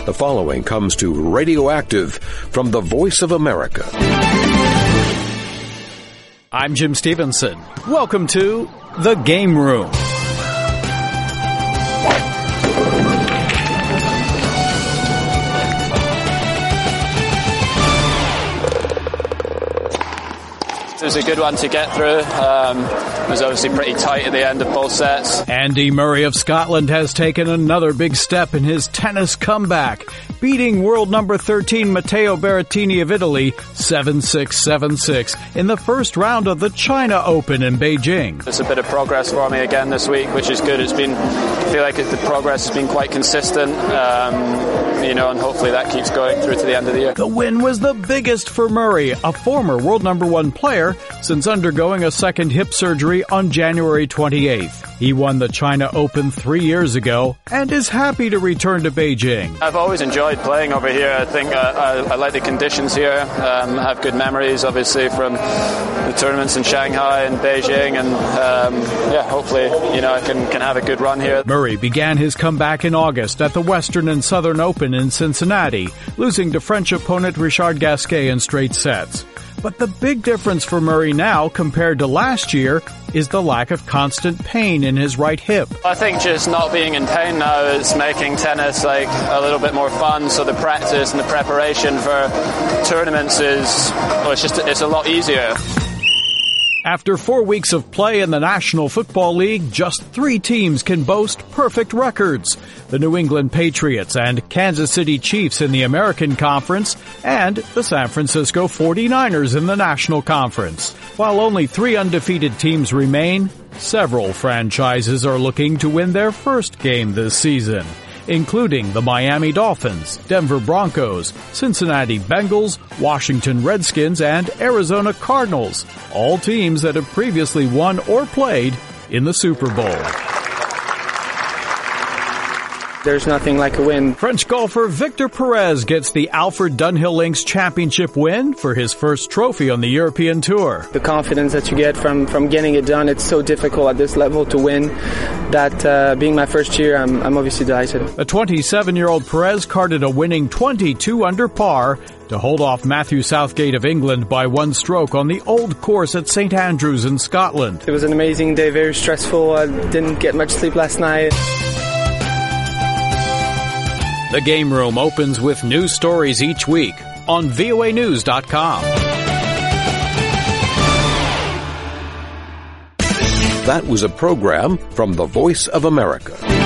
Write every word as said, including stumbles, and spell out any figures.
The following comes to Radioactive from the Voice of America. I'm Jim Stevenson. Welcome to The Game Room. It was a good one to get through. Um, it was obviously pretty tight at the end of both sets. Andy Murray of Scotland has taken another big step in his tennis comeback, beating world number thirteen Matteo Berrettini of Italy seven six, seven six in the first round of the China Open in Beijing. It's a bit of progress for me again this week, which is good. It's been, I feel like the progress has been quite consistent, um, you know, and hopefully that keeps going through to the end of the year. The win was the biggest for Murray, a former world number one player, since undergoing a second hip surgery on January twenty-eighth. He won the China Open three years ago and is happy to return to Beijing. I've always enjoyed playing over here. I think uh, I, I like the conditions here. Um, I have good memories, obviously, from the tournaments in Shanghai and Beijing, and um, yeah, hopefully, you know, I can, can have a good run here. Murray began his comeback in August at the Western and Southern Open in Cincinnati, losing to French opponent Richard Gasquet in straight sets. But the big difference for Murray now compared to last year is the lack of constant pain in his right hip. I think just not being in pain now is making tennis like a little bit more fun, so the practice and the preparation for tournaments is, well, it's just, it's a lot easier. After four weeks of play in the National Football League, just three teams can boast perfect records. The New England Patriots and Kansas City Chiefs in the American Conference, and the San Francisco forty-niners in the National Conference. While only three undefeated teams remain, several franchises are looking to win their first game this season, including the Miami Dolphins, Denver Broncos, Cincinnati Bengals, Washington Redskins, and Arizona Cardinals, all teams that have previously won or played in the Super Bowl. There's nothing like a win. French golfer Victor Perez gets the Alfred Dunhill Links Championship win for his first trophy on the European Tour. The confidence that you get from, from getting it done, it's so difficult at this level to win that uh, being my first year, I'm, I'm obviously delighted. A twenty-seven-year-old Perez carded a winning twenty-two under par to hold off Matthew Southgate of England by one stroke on the old course at Saint Andrews in Scotland. It was an amazing day, very stressful. I didn't get much sleep last night. The Game Room opens with news stories each week on V O A news dot com. That was a program from the Voice of America.